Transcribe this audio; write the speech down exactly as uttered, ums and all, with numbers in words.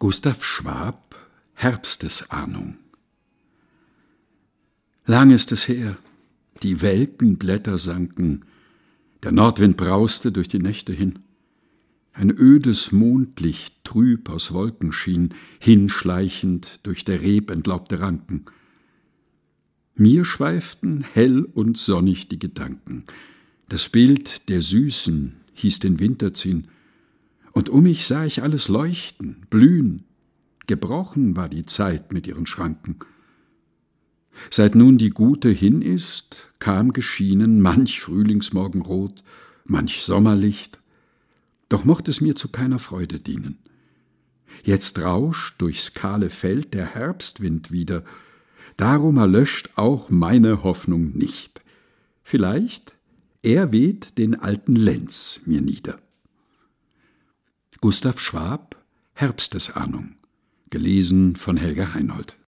Gustav Schwab, Herbstesahnung. Lang ist es her, die welken Blätter sanken, der Nordwind brauste durch die Nächte hin. Ein ödes Mondlicht trüb aus Wolken schien, hinschleichend durch der Reb entlaubte Ranken. Mir schweiften hell und sonnig die Gedanken. Das Bild der Süßen hieß den Winter ziehen, und um mich sah ich alles leuchten, blühen. Gebrochen war die Zeit mit ihren Schranken. Seit nun die Gute hin ist, kam geschienen manch Frühlingsmorgenrot, manch Sommerlicht, doch mocht es mir zu keiner Freude dienen. Jetzt rauscht durchs kahle Feld der Herbstwind wieder, darum erlöscht auch meine Hoffnung nicht. Vielleicht er weht den alten Lenz mir nieder. Gustav Schwab, Herbstesahnung, gelesen von Helga Heinold.